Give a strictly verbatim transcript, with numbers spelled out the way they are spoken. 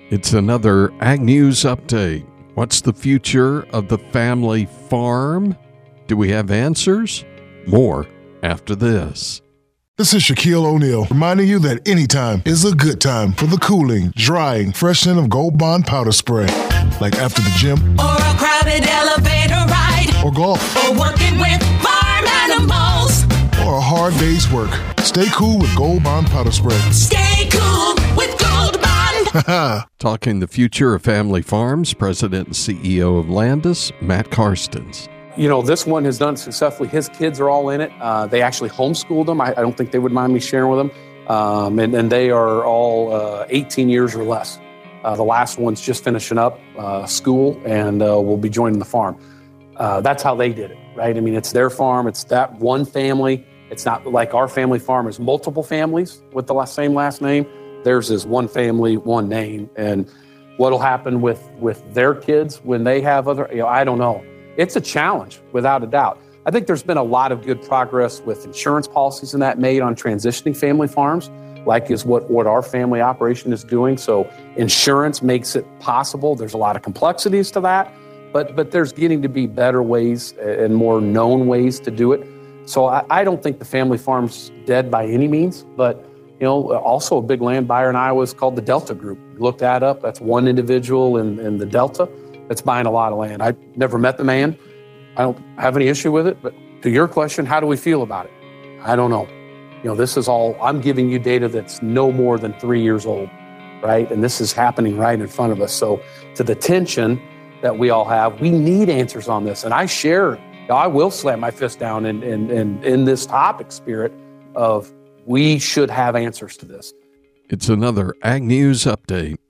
It's another Ag News update. What's the future of the family farm? Do we have answers? More after this. This is Shaquille O'Neal, reminding you that anytime is a good time for the cooling, drying, freshening of Gold Bond powder spray. Like after the gym, or a crowded elevator ride, or golf, or working with farm animals, or a hard day's work. Stay cool with Gold Bond powder spray. Stay cool with Gold Bond. Talking the future of family farms, President and C E O of Landis, Matt Karstens. You know, this one has done successfully. His kids are all in it. Uh, they actually homeschooled them. I, I don't think they would mind me sharing with them. Um, and, and they are all uh, eighteen years or less. Uh, the last one's just finishing up uh, school and uh, will be joining the farm. Uh, that's how they did it, right? I mean, it's their farm. It's that one family. It's not like our family farm is multiple families with the last, same last name. Theirs is one family, one name. And what'll happen with, with their kids when they have other, you know, I don't know. It's a challenge, without a doubt. I think there's been a lot of good progress with insurance policies and that made on transitioning family farms, like is what, what our family operation is doing. So insurance makes it possible. There's a lot of complexities to that, but but there's getting to be better ways and more known ways to do it. So I, I don't think the family farm's dead by any means, but you know, also a big land buyer in Iowa is called the Delta Group. Look that up. That's one individual in, in the Delta that's buying a lot of land. I've never met the man. I don't have any issue with it. But to your question, how do we feel about it? I don't know. You know, this is all, I'm giving you data that's no more than three years old, right? And this is happening right in front of us. So to the tension that we all have, we need answers on this. And I share, you know, I will slam my fist down in, in, in, in this topic spirit of we should have answers to this. It's another Ag News update.